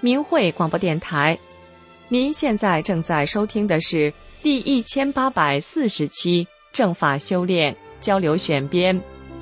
明慧广播电台。您现在正在收听的是第1840期正法修炼交流选编。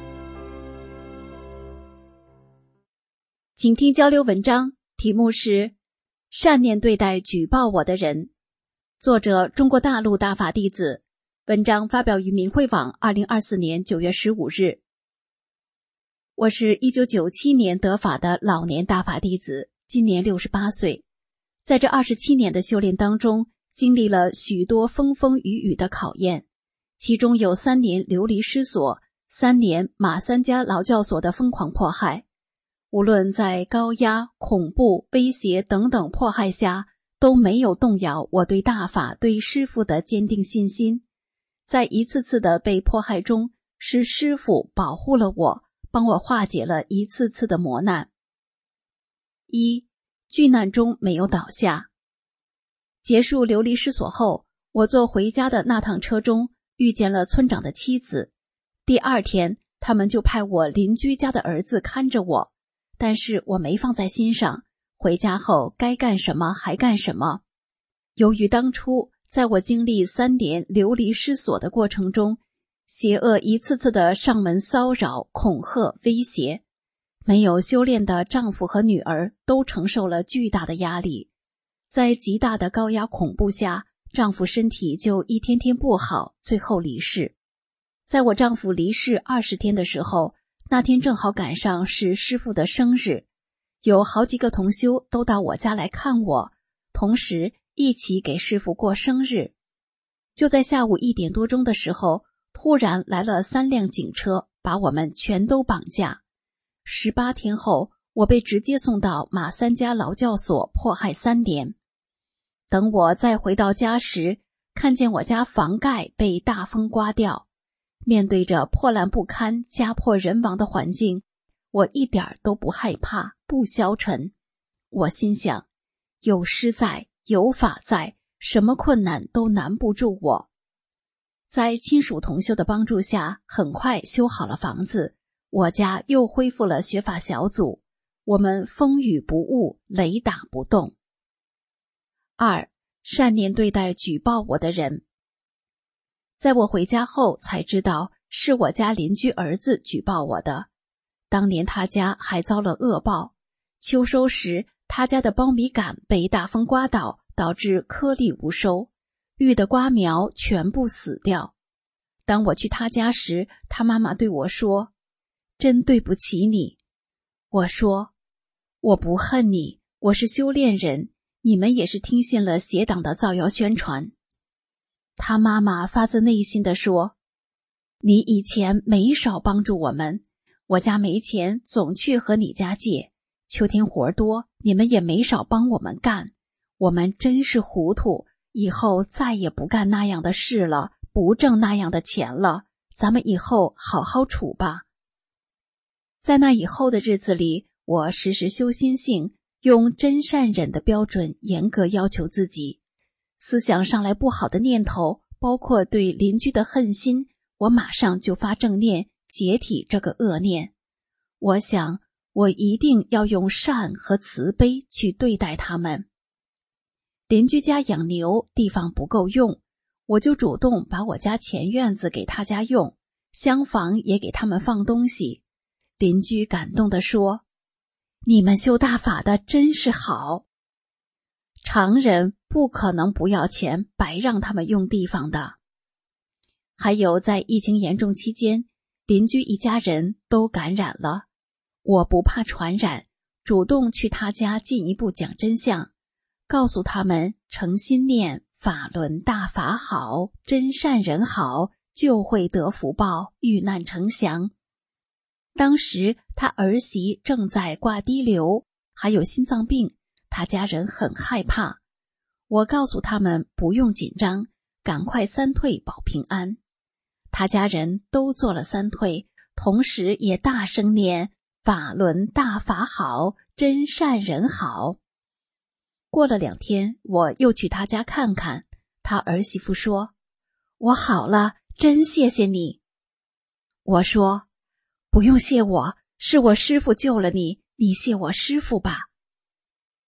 请听交流文章，题目是善念对待举报我的人，作者中国大陆大法弟子，文章发表于明慧网2024年9月15日。我是1997年得法的老年大法弟子，今年68岁。在这27年的修炼当中，经历了许多风风雨雨的考验，其中有3年流离失所，3年马三家劳教所的疯狂迫害。无论在高压、恐怖、威胁等等迫害下，都没有动摇我对大法、对师父的坚定信心。在一次次的被迫害中，是师父保护了我，帮我化解了一次次的磨难。1. 巨难中没有倒下。结束流离失所后，我坐回家的那趟车中遇见了村长的妻子。第2天，他们就派我邻居家的儿子看着我，但是我没放在心上，回家后该干什么还干什么。由于当初在我经历3年流离失所的过程中，邪恶一次次的上门骚扰、恐吓、威胁，没有修炼的丈夫和女儿都承受了巨大的压力。在极大的高压恐怖下，丈夫身体就一天天不好，最后离世。在我丈夫离世20天的时候，那天正好赶上是师父的生日，有好几个同修都到我家来看我，同时一起给师父过生日。就在下午1点多钟的时候，突然来了3辆警车，把我们全都绑架。18天后，我被直接送到马三家劳教所迫害3年。等我再回到家时，看见我家房盖被大风刮掉，面对着破烂不堪、家破人亡的环境，我一点都不害怕，不消沉。我心想，有师在，有法在，什么困难都难不住我。在亲属同修的帮助下，很快修好了房子，我家又恢复了学法小组，我们风雨不误，雷打不动。2. 善念对待举报我的人。在我回家后才知道，是我家邻居儿子举报我的。当年他家还遭了恶报，秋收时他家的苞米杆被大风刮倒，导致颗粒无收，育的瓜苗全部死掉。当我去他家时，他妈妈对我说，真对不起你。我说，我不恨你，我是修炼人，你们也是听信了邪党的造谣宣传。他妈妈发自内心地说，你以前没少帮助我们，我家没钱总去和你家借，秋天活多，你们也没少帮我们干，我们真是糊涂，以后再也不干那样的事了，不挣那样的钱了，咱们以后好好处吧。在那以后的日子里，我时时修心性，用真善忍的标准严格要求自己。思想上来不好的念头，包括对邻居的恨心，我马上就发正念，解体这个恶念。我想，我一定要用善和慈悲去对待他们。邻居家养牛，地方不够用，我就主动把我家前院子给他家用，厢房也给他们放东西。邻居感动地说，你们修大法的真是好。常人不可能不要钱白让他们用地方的。还有在疫情严重期间，邻居一家人都感染了，我不怕传染，主动去他家进一步讲真相，告诉他们诚心念法轮大法好，真善人好，就会得福报，遇难成祥。当时他儿媳正在挂滴流，还有心脏病，他家人很害怕。我告诉他们不用紧张，赶快3退保平安。他家人都做了3退，同时也大声念法轮大法好，真善人好。过了2天，我又去他家看看，他儿媳妇说，我好了，真谢谢你。我说，不用谢我，是我师父救了你，你谢我师父吧。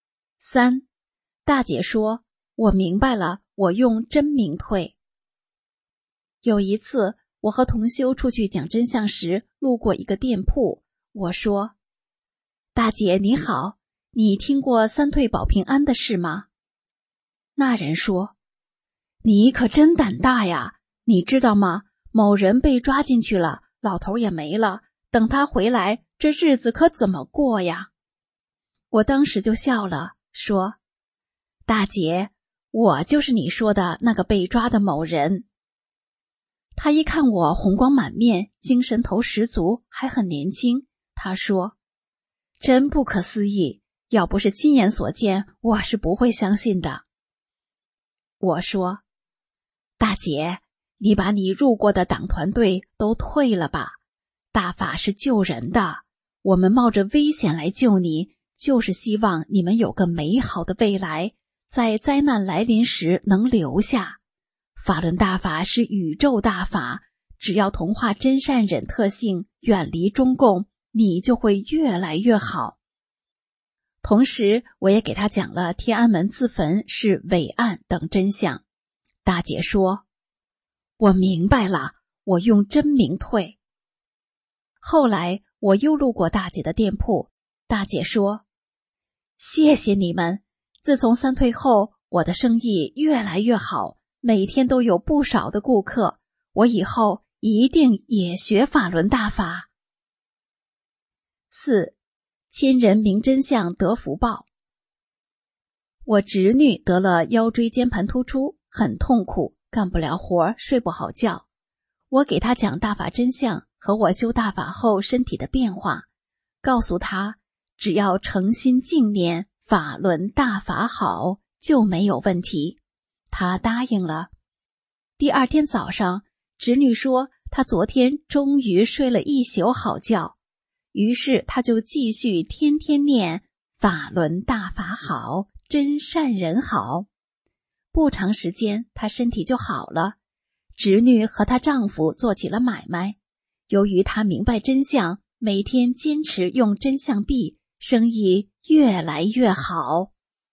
3. 大姐说，我明白了，我用真名退。有一次，我和同修出去讲真相时，路过一个店铺，我说，大姐你好，你听过三退保平安的事吗？那人说，你可真胆大呀，你知道吗？某人被抓进去了，老头也没了，等他回来，这日子可怎么过呀？我当时就笑了，说，大姐，我就是你说的那个被抓的某人。他一看我红光满面，精神头十足，还很年轻，他说，真不可思议，要不是亲眼所见，我是不会相信的。我说，大姐，你把你入过的党团队都退了吧，大法是救人的，我们冒着危险来救你，就是希望你们有个美好的未来，在灾难来临时能留下。法轮大法是宇宙大法，只要同化真善忍特性，远离中共，你就会越来越好。同时我也给他讲了天安门自焚是伪案等真相。大姐说，我明白了，我用真名退。后来我又路过大姐的店铺，大姐说，谢谢你们，自从三退后，我的生意越来越好，每天都有不少的顾客，我以后一定也学法轮大法。4. 亲人明真相得福报。我侄女得了腰椎间盘突出，很痛苦，干不了活，睡不好觉。我给她讲大法真相和我修大法后身体的变化，告诉她只要诚心敬念法轮大法好，就没有问题。她答应了。第二天早上，侄女说她昨天终于睡了一宿好觉，于是她就继续天天念法轮大法好，真善人好。不长时间，她身体就好了。侄女和她丈夫做起了买卖，由于她明白真相，每天坚持用真相币，生意越来越好。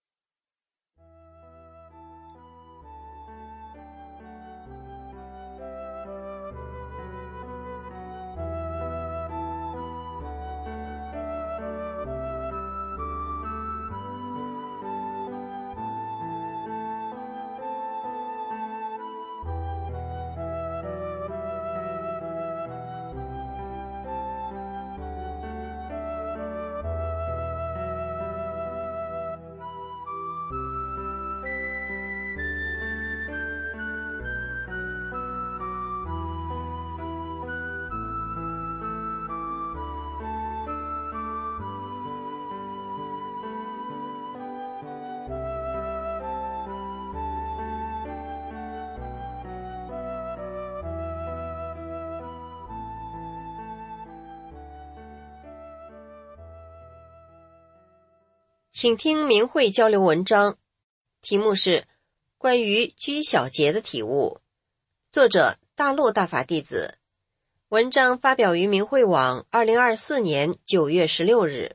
请听明慧交流文章，题目是关于居小节的体悟，作者大陆大法弟子，文章发表于明慧网2024年9月16日。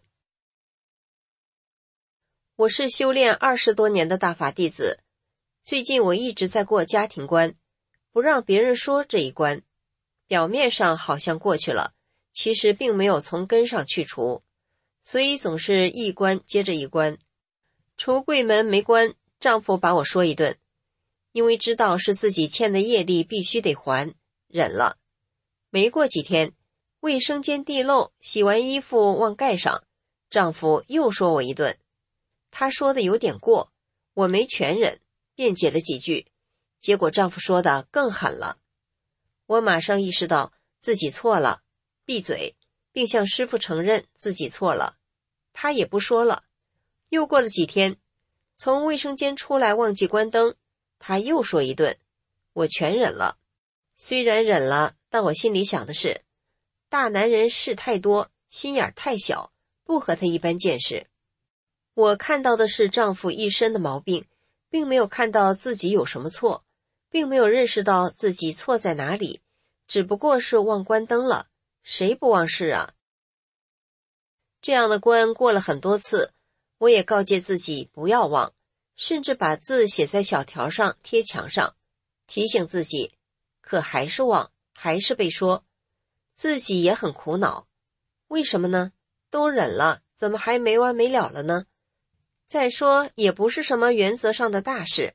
我是修炼20多年的大法弟子，最近我一直在过家庭关，不让别人说这一关，表面上好像过去了，其实并没有从根上去除，所以总是一关接着一关。橱柜门没关，丈夫把我说一顿，因为知道是自己欠的业力必须得还，忍了。没过几天，卫生间地漏，洗完衣服忘盖上，丈夫又说我一顿。他说的有点过，我没全忍，辩解了几句，结果丈夫说的更狠了。我马上意识到自己错了，闭嘴，并向师父承认自己错了。他也不说了。又过了几天，从卫生间出来忘记关灯，他又说一顿，我全忍了。虽然忍了，但我心里想的是，大男人事太多，心眼太小，不和他一般见识。我看到的是丈夫一身的毛病，并没有看到自己有什么错，并没有认识到自己错在哪里，只不过是忘关灯了，谁不忘事啊？这样的关过了很多次， 我也告诫自己不要忘，甚至把字写在小条上贴墙上，提醒自己，可还是忘，还是被说，自己也很苦恼。为什么呢？都忍了，怎么还没完没了了呢？再说也不是什么原则上的大事。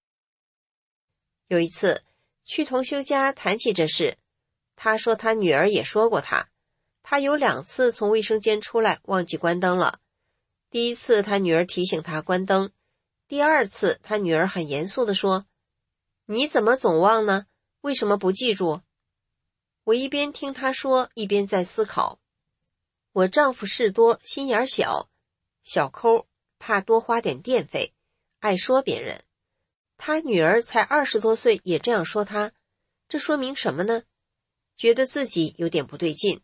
有一次去同修家谈起这事，他说他女儿也说过他有2次从卫生间出来忘记关灯了。第一次他女儿提醒他关灯，第2次他女儿很严肃地说，你怎么总忘呢？为什么不记住？我一边听他说，一边在思考，我丈夫事多，心眼小，小抠，怕多花点电费，爱说别人。他女儿才20多岁也这样说他，这说明什么呢？觉得自己有点不对劲。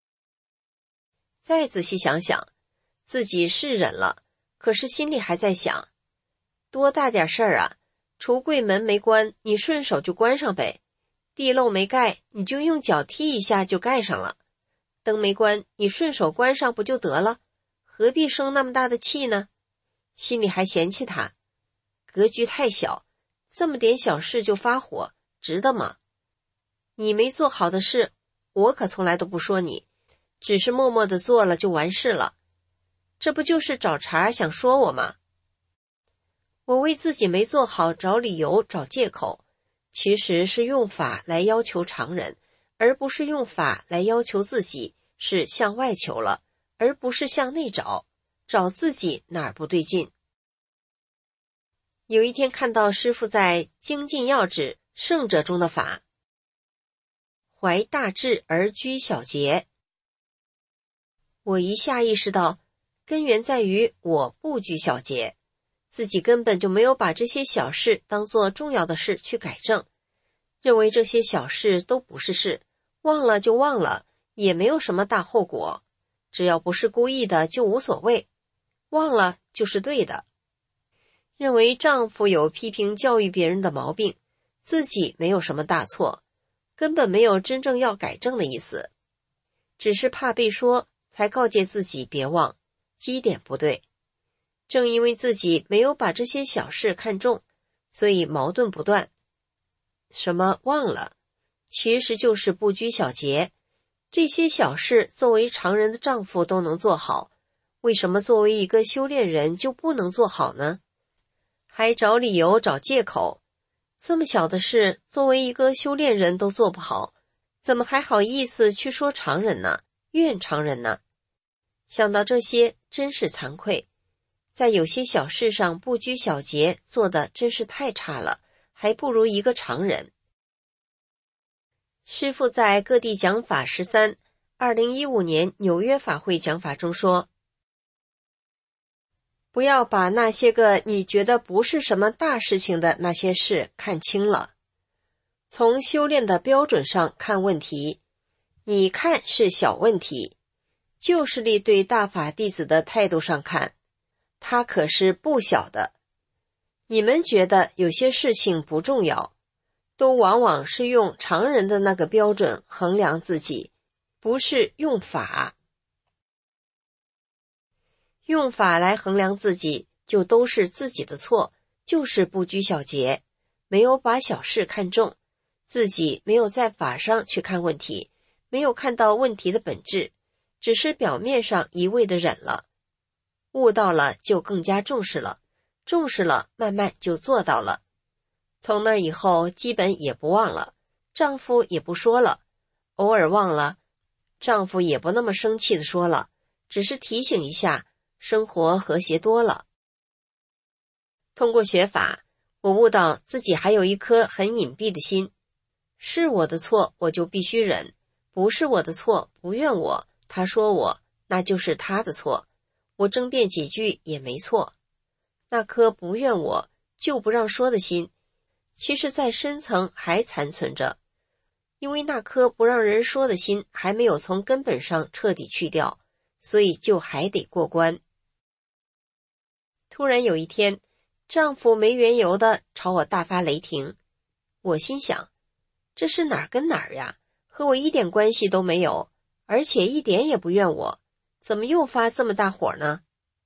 再仔细想想，自己是忍了，可是心里还在想，多大点事儿啊，橱柜门没关，你顺手就关上呗，地漏没盖，你就用脚踢一下就盖上了，灯没关，你顺手关上不就得了，何必生那么大的气呢？心里还嫌弃他，格局太小，这么点小事就发火，值得吗？你没做好的事，我可从来都不说你，只是默默地做了就完事了，这不就是找茬想说我吗？我为自己没做好找理由找借口，其实是用法来要求常人，而不是用法来要求自己，是向外求了，而不是向内找自己哪儿不对劲。有一天看到师父在精进要旨圣者中的法，怀大志而居小节，我一下意识到根源在于我不拘小节，自己根本就没有把这些小事当作重要的事去改正，认为这些小事都不是事，忘了就忘了，也没有什么大后果，只要不是故意的就无所谓，忘了就是对的。认为丈夫有批评教育别人的毛病，自己没有什么大错，根本没有真正要改正的意思，只是怕被说才告诫自己别忘，基点不对。正因为自己没有把这些小事看重，所以矛盾不断。什么忘了，其实就是不拘小节，这些小事作为常人的丈夫都能做好，为什么作为一个修炼人就不能做好呢？还找理由找借口，这么小的事作为一个修炼人都做不好，怎么还好意思去说常人呢？怨常人呢？想到这些真是惭愧，在有些小事上不拘小节做的真是太差了，还不如一个常人。师父在各地讲法132015年纽约法会讲法中说，不要把那些个你觉得不是什么大事情的那些事看清了。从修炼的标准上看问题，你看是小问题，旧势力对大法弟子的态度上看，它可是不小的。你们觉得有些事情不重要，都往往是用常人的那个标准衡量自己，不是用法。用法来衡量自己，就都是自己的错，就是不拘小节，没有把小事看重，自己没有在法上去看问题，没有看到问题的本质，只是表面上一味的忍了。悟到了就更加重视了，重视了慢慢就做到了。从那以后基本也不忘了，丈夫也不说了，偶尔忘了，丈夫也不那么生气的说了，只是提醒一下，生活和谐多了。通过学法，我悟到自己还有一颗很隐蔽的心，是我的错我就必须忍，不是我的错不怨我，他说我那就是他的错，我争辩几句也没错。那颗不怨我就不让说的心，其实在深层还残存着，因为那颗不让人说的心还没有从根本上彻底去掉，所以就还得过关。突然有一天，丈夫没缘由的朝我大发雷霆，我心想，这是哪儿跟哪儿呀？和我一点关系都没有，而且一点也不怨我，怎么又发这么大火呢？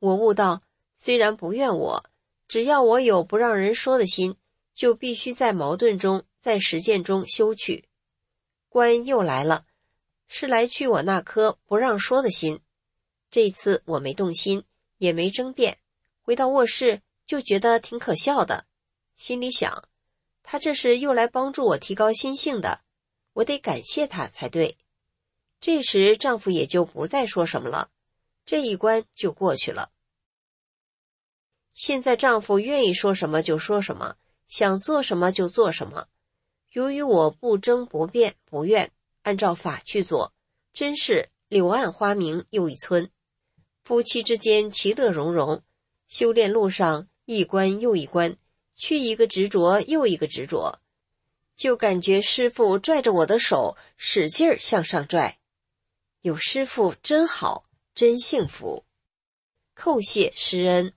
我悟到，虽然不怨我，只要我有不让人说的心，就必须在矛盾中，在实践中修去。关又来了，是来去我那颗不让说的心。这次我没动心，也没争辩，回到卧室就觉得挺可笑的，心里想，他这是又来帮助我提高心性的，我得感谢他才对。这时丈夫也就不再说什么了，这一关就过去了。现在丈夫愿意说什么就说什么，想做什么就做什么。由于我不争不辩不怨，按照法去做，真是柳暗花明又一村。夫妻之间其乐融融，修炼路上一关又一关，去一个执着又一个执着，就感觉师父拽着我的手使劲儿向上拽。有师父真好，真幸福。叩谢师恩。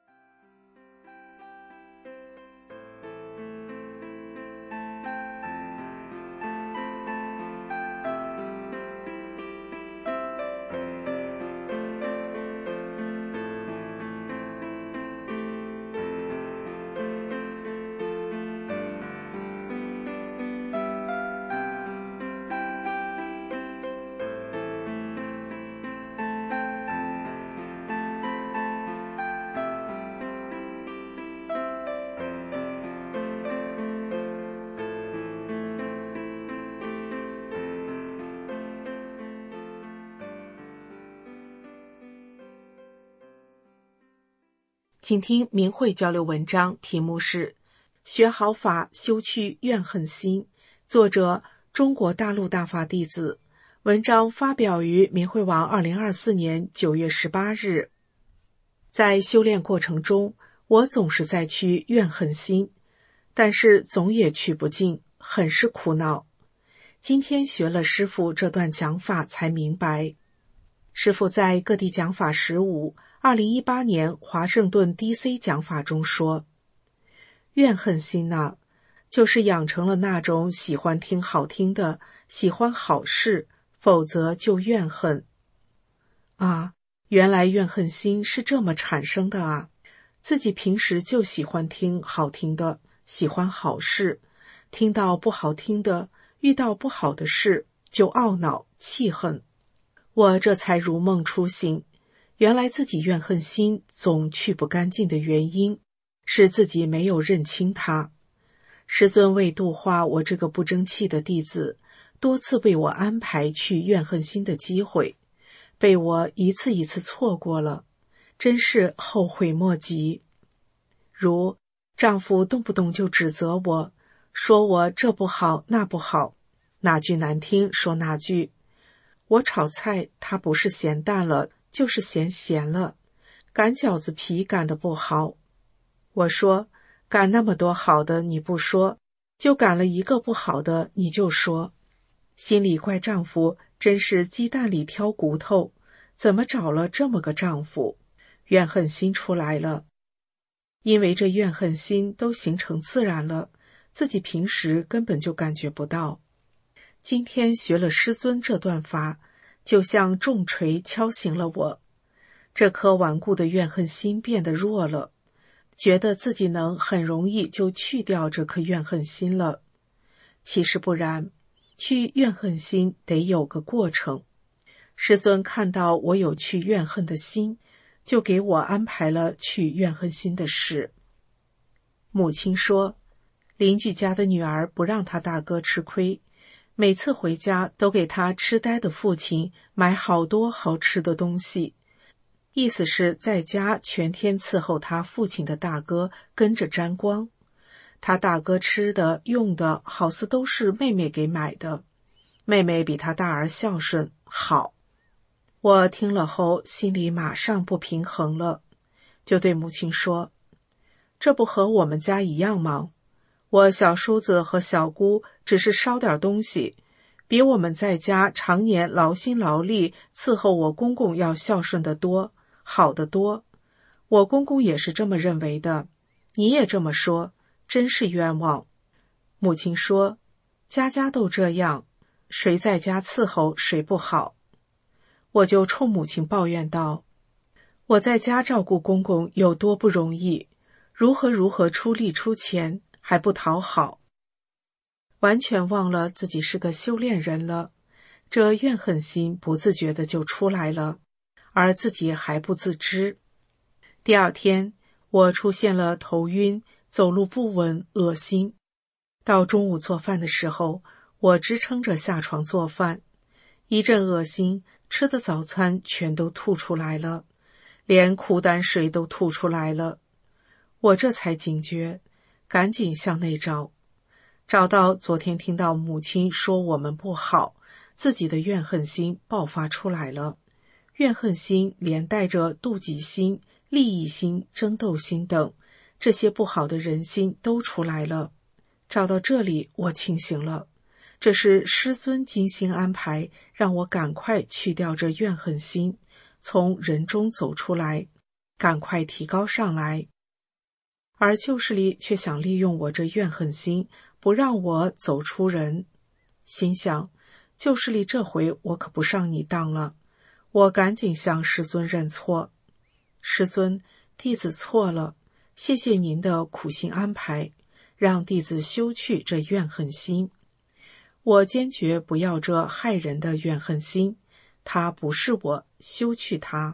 请听明慧交流文章，题目是学好法，修去怨恨心，作者中国大陆大法弟子，文章发表于明慧网2024年9月18日。在修炼过程中，我总是在去怨恨心，但是总也去不尽，很是苦恼。今天学了师父这段讲法才明白，师父在各地讲法15 2018年华盛顿 DC 讲法中说，怨恨心呢，就是养成了那种喜欢听好听的，喜欢好事，否则就怨恨。啊，原来怨恨心是这么产生的啊！自己平时就喜欢听好听的，喜欢好事，听到不好听的，遇到不好的事，就懊恼气恨。我这才如梦初醒，原来自己怨恨心总去不干净的原因，是自己没有认清它。师尊为度化我这个不争气的弟子，多次为我安排去怨恨心的机会，被我一次一次错过了，真是后悔莫及。如丈夫动不动就指责我，说我这不好那不好，哪句难听说哪句。我炒菜他不是咸淡了，就是嫌咸了，擀饺子皮擀得不好。我说擀那么多好的你不说，就擀了一个不好的你就说。心里怪丈夫真是鸡蛋里挑骨头，怎么找了这么个丈夫，怨恨心出来了。因为这怨恨心都形成自然了，自己平时根本就感觉不到。今天学了师尊这段法，就像重锤敲醒了我，这颗顽固的怨恨心变得弱了，觉得自己能很容易就去掉这颗怨恨心了。其实不然，去怨恨心得有个过程。师尊看到我有去怨恨的心，就给我安排了去怨恨心的事。母亲说，邻居家的女儿不让她大哥吃亏，每次回家都给他痴呆的父亲买好多好吃的东西，意思是在家全天伺候他父亲的大哥跟着沾光。他大哥吃的用的好似都是妹妹给买的，妹妹比他大儿孝顺好。我听了后心里马上不平衡了，就对母亲说，这不和我们家一样吗？我小叔子和小姑只是烧点东西，比我们在家常年劳心劳力伺候我公公要孝顺得多，好得多。我公公也是这么认为的，你也这么说，真是冤枉。母亲说，家家都这样，谁在家伺候谁不好。我就冲母亲抱怨道， 我在家照顾公公有多不容易，如何出力出钱，还不讨好。完全忘了自己是个修炼人了，这怨恨心不自觉的就出来了，而自己还不自知。第二天，我出现了头晕、走路不稳、恶心。到中午做饭的时候，我支撑着下床做饭，一阵恶心，吃的早餐全都吐出来了，连苦胆水都吐出来了。我这才警觉，赶紧向内找，找到昨天听到母亲说我们不好，自己的怨恨心爆发出来了。怨恨心连带着妒忌心、利益心、争斗心等，这些不好的人心都出来了。找到这里，我清醒了，这是师尊精心安排，让我赶快去掉这怨恨心，从人中走出来，赶快提高上来。而旧势力却想利用我这怨恨心，不让我走出人。心想，旧势力这回我可不上你当了。我赶紧向师尊认错。师尊，弟子错了，谢谢您的苦心安排，让弟子修去这怨恨心。我坚决不要这害人的怨恨心，它不是我，修去它。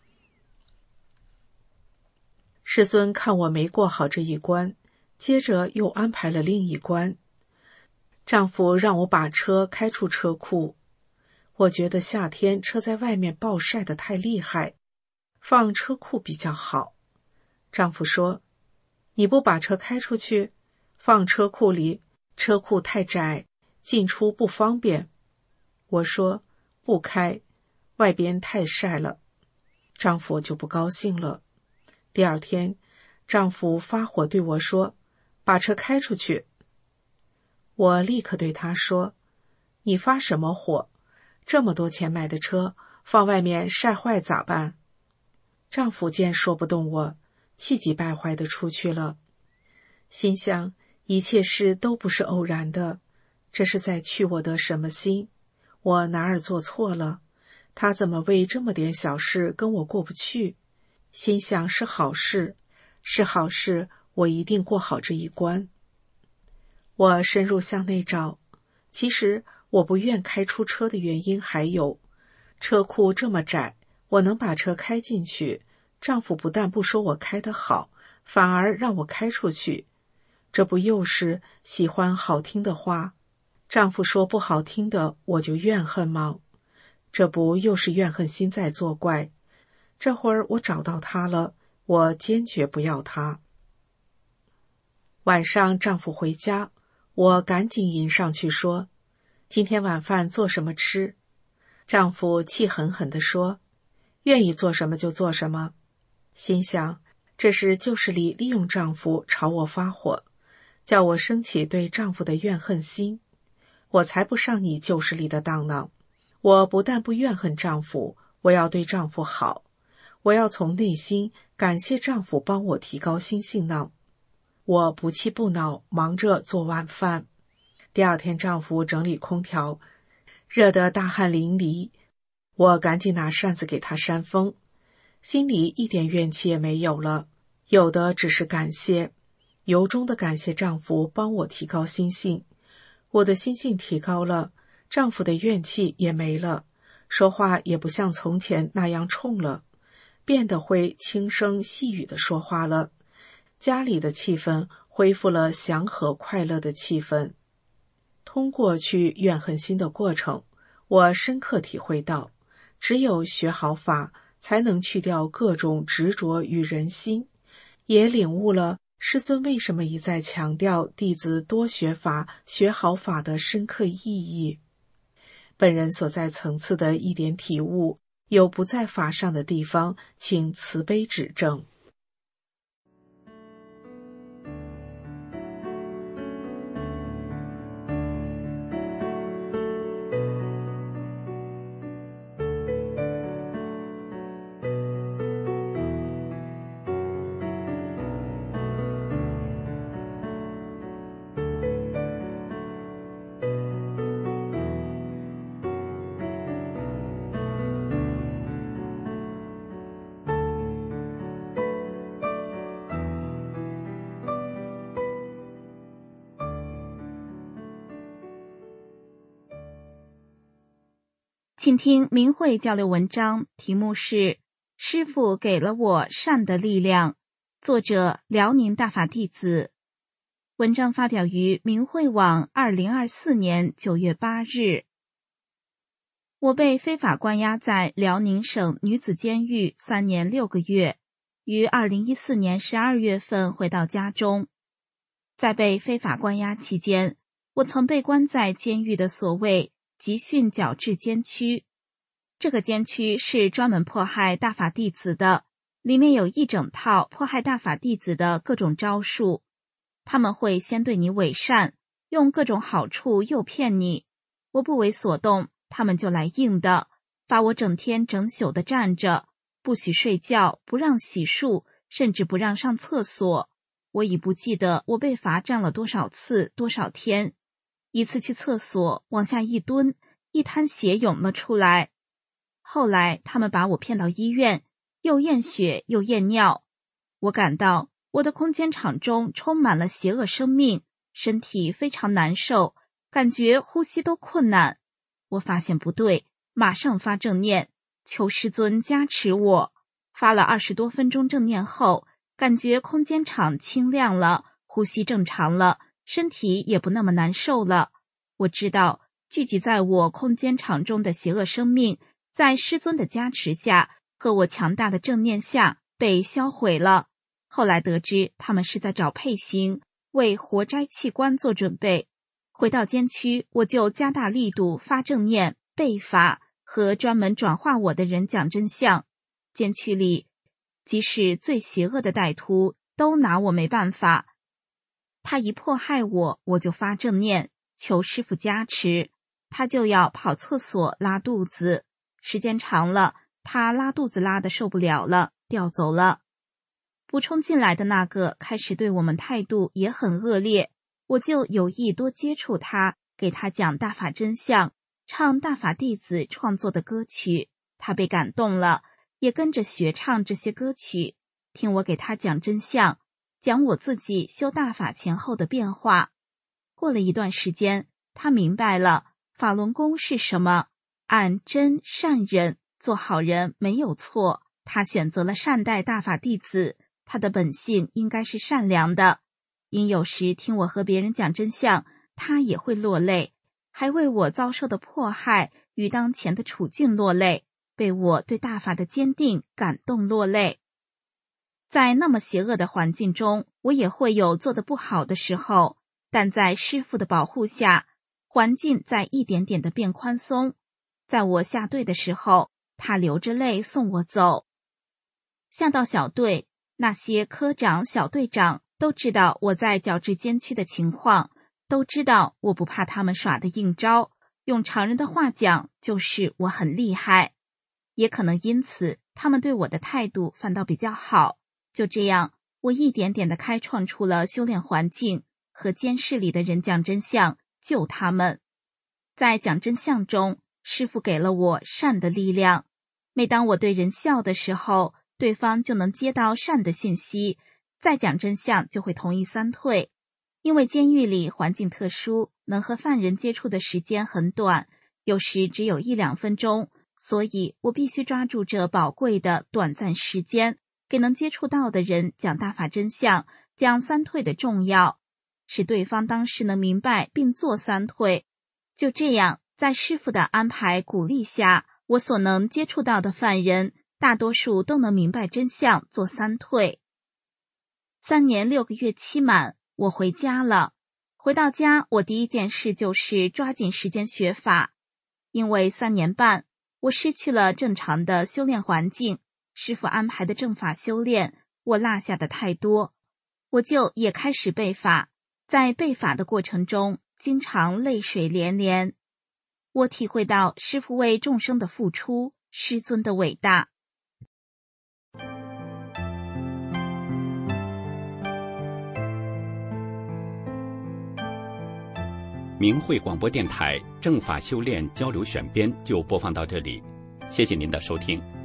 师尊看我没过好这一关，接着又安排了另一关。丈夫让我把车开出车库，我觉得夏天车在外面暴晒得太厉害，放车库比较好。丈夫说，你不把车开出去，放车库里，车库太窄，进出不方便。我说，不开，外边太晒了。丈夫就不高兴了。第二天，丈夫发火对我说，把车开出去。我立刻对他说，你发什么火？这么多钱买的车，放外面晒坏咋办？丈夫见说不动我，气急败坏地出去了。心想，一切事都不是偶然的，这是在去我的什么心？我哪儿做错了？他怎么为这么点小事跟我过不去？心想是好事，是好事，我一定过好这一关。我深入向内找，其实我不愿开出车的原因还有，车库这么窄，我能把车开进去，丈夫不但不说我开得好，反而让我开出去，这不又是喜欢好听的话，丈夫说不好听的我就怨恨吗？这不又是怨恨心在作怪？这会儿我找到他了，我坚决不要他。晚上丈夫回家，我赶紧迎上去说，今天晚饭做什么吃？丈夫气狠狠地说，愿意做什么就做什么。心想，这是旧势力利用丈夫朝我发火，叫我升起对丈夫的怨恨心。我才不上你旧势力的当呢！我不但不怨恨丈夫，我要对丈夫好，我要从内心感谢丈夫帮我提高心性呢。我不气不恼，忙着做晚饭。第二天丈夫整理空调，热得大汗淋漓，我赶紧拿扇子给他扇风，心里一点怨气也没有了，有的只是感谢，由衷的感谢丈夫帮我提高心性。我的心性提高了，丈夫的怨气也没了，说话也不像从前那样冲了，变得会轻声细语的说话了，家里的气氛恢复了祥和快乐的气氛。通过去怨恨心的过程，我深刻体会到，只有学好法，才能去掉各种执着与人心，也领悟了师尊为什么一再强调弟子多学法、学好法的深刻意义。本人所在层次的一点体悟，有不在法上的地方，请慈悲指正。 请听明慧交流文章，题目是师父给了我善的力量，作者辽宁大法弟子。文章发表于明慧网2024年9月8日。我被非法关押在辽宁省女子监狱3年6个月，于2014年12月份回到家中。在被非法关押期间，我曾被关在监狱的所谓集训矫治监区。这个监区是专门迫害大法弟子的，里面有一整套迫害大法弟子的各种招数。他们会先对你伪善，用各种好处诱骗你。我不为所动，他们就来硬的，罚我整天整宿的站着，不许睡觉，不让洗漱，甚至不让上厕所。我已不记得我被罚站了多少次多少天。一次去厕所，往下一蹲，一滩血涌了出来。后来他们把我骗到医院，又验血又验尿。我感到我的空间场中充满了邪恶生命，身体非常难受，感觉呼吸都困难。我发现不对，马上发正念，求师尊加持我。发了20多分钟正念后，感觉空间场清亮了，呼吸正常了，身体也不那么难受了。我知道聚集在我空间场中的邪恶生命，在师尊的加持下和我强大的正念下被销毁了。后来得知他们是在找配型，为活摘器官做准备。回到监区，我就加大力度发正念、背法和专门转化我的人讲真相。监区里即使最邪恶的歹徒都拿我没办法。他一迫害我，我就发正念，求师父加持。他就要跑厕所拉肚子，时间长了，他拉肚子拉得受不了了，调走了。补充进来的那个开始对我们态度也很恶劣，我就有意多接触他，给他讲大法真相，唱大法弟子创作的歌曲。他被感动了，也跟着学唱这些歌曲，听我给他讲真相，讲我自己修大法前后的变化。过了一段时间，他明白了法轮功是什么，按真善忍做好人没有错。他选择了善待大法弟子，他的本性应该是善良的。因有时听我和别人讲真相，他也会落泪，还为我遭受的迫害与当前的处境落泪，被我对大法的坚定感动落泪。在那么邪恶的环境中，我也会有做得不好的时候，但在师父的保护下，环境在一点点的变宽松。在我下队的时候，他流着泪送我走。下到小队，那些科长、小队长都知道我在矫治监区的情况，都知道我不怕他们耍的硬招，用常人的话讲，就是我很厉害。也可能因此，他们对我的态度反倒比较好。就这样，我一点点地开创出了修炼环境，和监视里的人讲真相，救他们。在讲真相中，师父给了我善的力量。每当我对人笑的时候，对方就能接到善的信息，再讲真相就会同意三退。因为监狱里环境特殊，能和犯人接触的时间很短，有时只有1-2分钟，所以我必须抓住这宝贵的短暂时间，给能接触到的人讲大法真相，讲三退的重要，使对方当时能明白并做三退。就这样，在师父的安排鼓励下，我所能接触到的犯人大多数都能明白真相，做三退。3年6个月期满，我回家了。回到家，我第一件事就是抓紧时间学法。因为3年半，我失去了正常的修炼环境，师父安排的正法修炼，我落下的太多，我就也开始背法。在背法的过程中，经常泪水连连。我体会到师父为众生的付出，师尊的伟大。 明慧广播电台正法修炼交流选编就播放到这里，谢谢您的收听。